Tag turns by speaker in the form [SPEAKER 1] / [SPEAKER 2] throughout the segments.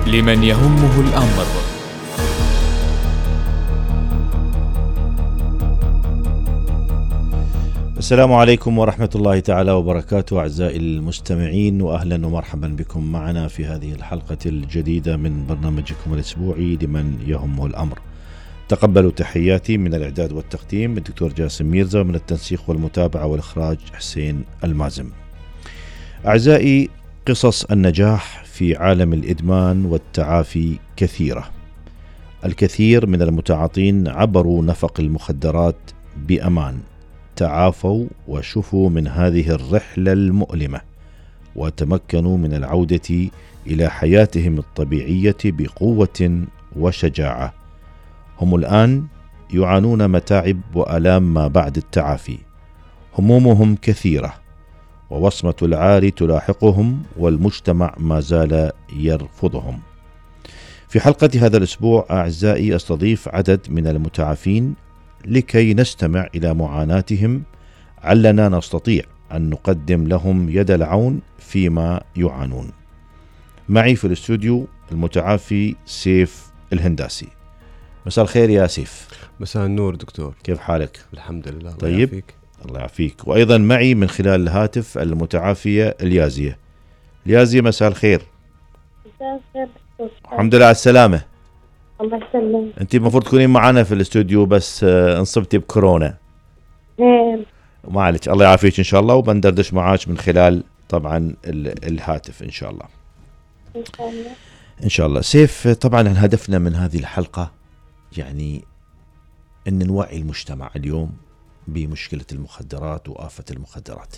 [SPEAKER 1] لمن يهمه الأمر.
[SPEAKER 2] السلام عليكم ورحمة الله تعالى وبركاته أعزائي المستمعين، وأهلا ومرحبا بكم معنا في هذه الحلقة الجديدة من برنامجكم الأسبوعي لمن يهمه الأمر. تقبلوا تحياتي من الإعداد والتقديم الدكتور جاسم ميرزا، ومن التنسيق والمتابعة والإخراج حسين المازم. أعزائي، قصص النجاح في عالم الإدمان والتعافي كثيرة. الكثير من المتعاطين عبروا نفق المخدرات بأمان، تعافوا وشفوا من هذه الرحلة المؤلمة، وتمكنوا من العودة إلى حياتهم الطبيعية بقوة وشجاعة. هم الآن يعانون متاعب وآلام ما بعد التعافي. همومهم كثيرة، ووصمة العار تلاحقهم، والمجتمع ما زال يرفضهم. في حلقة هذا الأسبوع أعزائي أستضيف عدد من المتعافين لكي نستمع إلى معاناتهم، علنا نستطيع أن نقدم لهم يد العون فيما يعانون. معي في الاستوديو المتعافي سيف الهنداسي. مساء الخير يا سيف.
[SPEAKER 3] مساء النور دكتور،
[SPEAKER 2] كيف حالك؟
[SPEAKER 3] الحمد لله.
[SPEAKER 2] طيب، الله يعافيك. وأيضا معي من خلال الهاتف المتعافية اليازية. اليازية، مساء الخير.
[SPEAKER 4] مساء الخير دكتور.
[SPEAKER 2] الحمد لله على السلامة.
[SPEAKER 4] الله يسلمك.
[SPEAKER 2] أنت المفروض تكونين معنا في الاستوديو، بس انصبتي بكورونا. ما عليك، الله يعافيك إن شاء الله، وبندردش معاك من خلال طبعا الهاتف إن شاء الله.
[SPEAKER 4] إن شاء الله.
[SPEAKER 2] إن شاء الله. سيف، طبعا هدفنا من هذه الحلقة يعني أن نوعي المجتمع اليوم بمشكلة المخدرات وآفة المخدرات.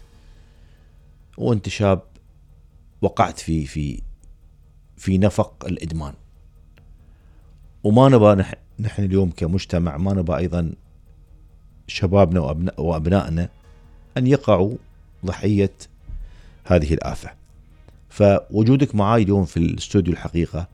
[SPEAKER 2] وأنت شاب وقعت في نفق الإدمان، وما نبى نحن اليوم كمجتمع، ما نبى أيضا شبابنا وأبنائنا أن يقعوا ضحية هذه الآفة. فوجودك معاي اليوم في الاستوديو الحقيقة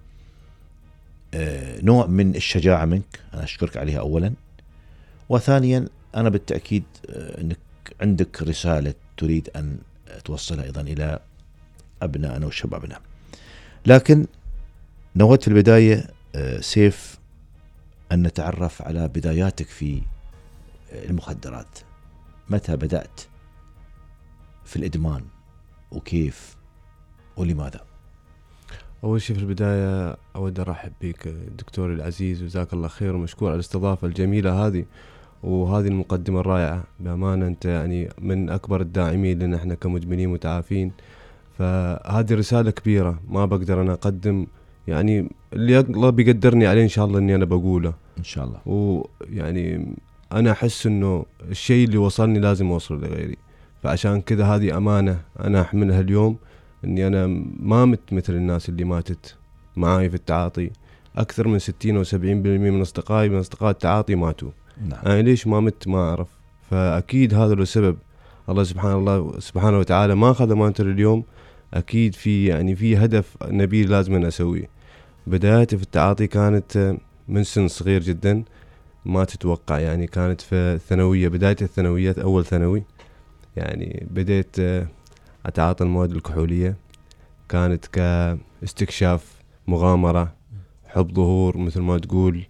[SPEAKER 2] نوع من الشجاعة منك، أنا أشكرك عليها أولا. وثانيا أنا بالتأكيد أنك عندك رسالة تريد أن توصلها أيضا إلى أبنائنا وشبابنا. لكن نود في البداية سيف أن نتعرف على بداياتك في المخدرات. متى بدأت في الإدمان، وكيف ولماذا؟
[SPEAKER 3] أول شيء في البداية أود أرحب بك دكتور العزيز، وجزاك الله خير، ومشكور على الاستضافة الجميلة هذه وهذه المقدمة الرائعة. بأمانة أنت يعني من أكبر الداعمين لنا إحنا كمدمنين متعافين، فهذه رسالة كبيرة ما بقدر أنا أقدم، يعني اللي الله بيقدرني عليه إن شاء الله إني أنا بقوله
[SPEAKER 2] إن شاء الله.
[SPEAKER 3] ويعني أنا أحس إنه الشيء اللي وصلني لازم أوصله لغيري، فعشان كذا هذه أمانة أنا أحملها اليوم، إني أنا ما مت مثل الناس اللي ماتت معاي في التعاطي. أكثر من 60 و 70% من أصدقاء التعاطي ماتوا.
[SPEAKER 2] نعم.
[SPEAKER 3] أنا ليش ما مت ما أعرف. فأكيد هذا له سبب. الله سبحانه وتعالى ما أخذ أمانته اليوم. أكيد في هدف نبيل لازم أن أسويه. بدايتي في التعاطي كانت من سن صغير جدا، ما تتوقع. يعني كانت في الثانوية، بداية الثانوية، أول ثانوي يعني بديت أتعاطى المواد الكحولية. كانت كاستكشاف، مغامرة، حب ظهور مثل ما تقول،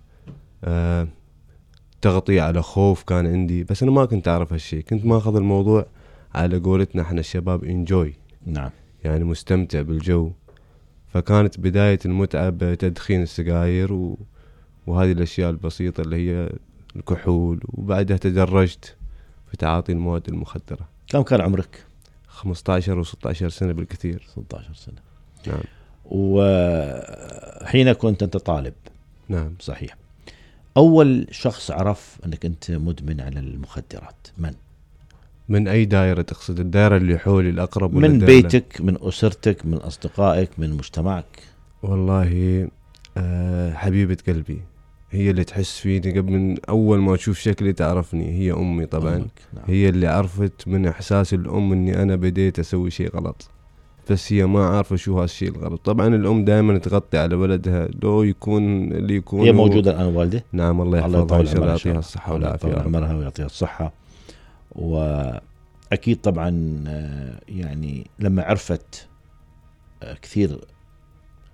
[SPEAKER 3] تغطية على خوف كان عندي، بس أنا ما كنت أعرف هالشيء. كنت ما أخذ الموضوع على قولتنا احنا الشباب enjoy،
[SPEAKER 2] نعم،
[SPEAKER 3] يعني مستمتع بالجو. فكانت بداية المتعة بتدخين السجاير وهذه الأشياء البسيطة اللي هي الكحول، وبعدها تدرجت في تعاطي المواد المخدرة.
[SPEAKER 2] كم كان عمرك؟
[SPEAKER 3] 15 و 16 سنة بالكثير.
[SPEAKER 2] 16 سنة.
[SPEAKER 3] نعم.
[SPEAKER 2] وحين كنت أنت طالب.
[SPEAKER 3] نعم
[SPEAKER 2] صحيح. أول شخص عرف أنك أنت مدمن على المخدرات من
[SPEAKER 3] أي دائرة تقصد؟ الدائرة اللي حولي الأقرب؟
[SPEAKER 2] من بيتك، من أسرتك، من أصدقائك، من مجتمعك؟
[SPEAKER 3] والله حبيبة قلبي هي اللي تحس فيني قبل من أول ما تشوف شكلي تعرفني، هي أمي طبعا.
[SPEAKER 2] نعم.
[SPEAKER 3] هي اللي عرفت من إحساس الأم أني أنا بديت أسوي شيء غلط، بس هي ما عارفة شو هالشيء الغلط. طبعا الأم دائما تغطي على ولدها، لو يكون اللي يكون
[SPEAKER 2] هي موجودة الآن والدة؟
[SPEAKER 3] نعم، الله يحفظها إن شاء الله، يعطيها الصحة والعافية،
[SPEAKER 2] الله عمرها ويعطيها الصحة. وأكيد طبعا يعني لما عرفت كثير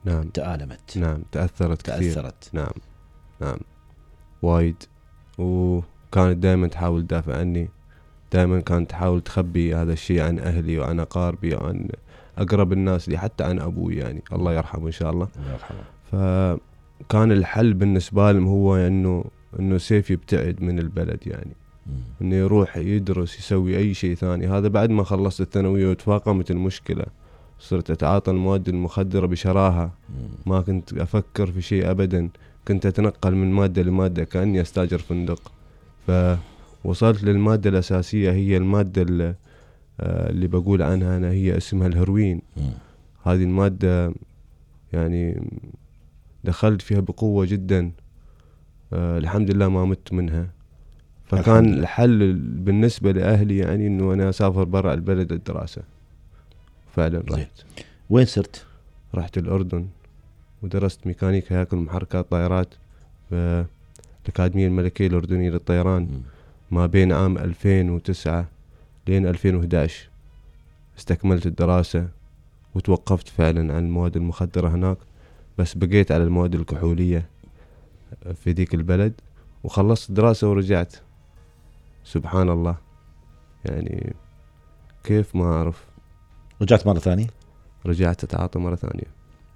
[SPEAKER 3] نعم
[SPEAKER 2] تآلمت.
[SPEAKER 3] نعم تأثرت كثير.
[SPEAKER 2] تأثرت.
[SPEAKER 3] نعم وايد. وكانت دائما تحاول تدافع عني، دائما كانت تحاول تخبي هذا الشيء عن أهلي وعن أقاربي وعن أقرب الناس لي، حتى عن أبوي يعني الله يرحمه إن شاء الله.
[SPEAKER 2] الله يرحمه.
[SPEAKER 3] فكان الحل بالنسبة لهم هو إنه سيف يبتعد من البلد، يعني إنه يروح يدرس يسوي أي شيء ثاني. هذا بعد ما خلصت الثانوية وتفاقمت المشكلة، صرت أتعاطى المواد المخدرة بشراهة، ما كنت أفكر في شيء أبدا، كنت أتنقل من مادة لمادة كأني أستاجر فندق. فوصلت للمادة الأساسية، هي المادة اللي بقول عنها أنا هي اسمها الهيروين. هذه المادة يعني دخلت فيها بقوة جدا، الحمد لله ما مت منها. فكان الحل بالنسبة لأهلي يعني إنه أنا أسافر برا البلد الدراسة. فعلا رحت.
[SPEAKER 2] وين صرت؟
[SPEAKER 3] رحت الأردن ودرست ميكانيكا هياكل محركات طائرات بالأكاديمية الملكية الأردنية للطيران ما بين عام 2009 لين 2011. استكملت الدراسة وتوقفت فعلا عن المواد المخدرة هناك، بس بقيت على المواد الكحولية في ذيك البلد، وخلصت الدراسة ورجعت. سبحان الله يعني كيف ما أعرف.
[SPEAKER 2] رجعت مرة ثانية؟
[SPEAKER 3] رجعت أتعاطى مرة ثانية،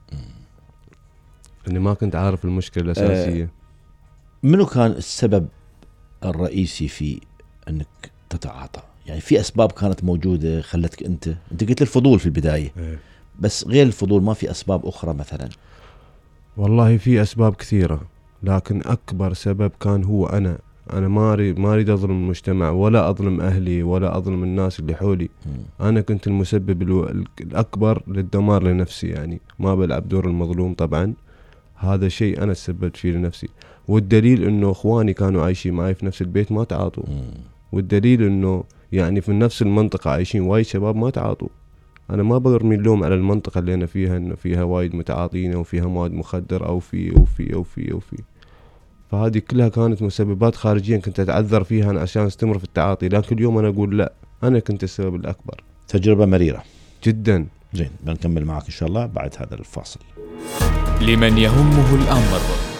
[SPEAKER 3] أني ما كنت عارف المشكلة الأساسية.
[SPEAKER 2] منو كان السبب الرئيسي في أنك تتعاطى؟ يعني في أسباب كانت موجودة خلتك أنت قلت الفضول في البداية، بس غير الفضول ما في أسباب أخرى مثلا؟
[SPEAKER 3] والله في أسباب كثيرة، لكن أكبر سبب كان هو أنا ما أريد أظلم المجتمع ولا أظلم أهلي ولا أظلم الناس اللي حولي. أنا كنت المسبب الأكبر للدمار لنفسي، يعني ما بلعب دور المظلوم طبعا، هذا شيء أنا سببت فيه لنفسي. والدليل إنه إخواني كانوا عايشين معي في نفس البيت ما تعاطوا، والدليل إنه يعني في نفس المنطقة عايشين وايد شباب ما تعاطوا. أنا ما برمي اللوم على المنطقة اللي أنا فيها إنه فيها وايد متعاطين وفيها مواد مخدر أو في. فهذه كلها كانت مسببات خارجية كنت أتعذر فيها أنا عشان استمر في التعاطي، لكن اليوم أنا أقول لا، أنا كنت السبب الأكبر.
[SPEAKER 2] تجربة مريرة
[SPEAKER 3] جدا.
[SPEAKER 2] زين، بنكمل معك إن شاء الله بعد هذا الفاصل.
[SPEAKER 1] لمن يهمه الأمر.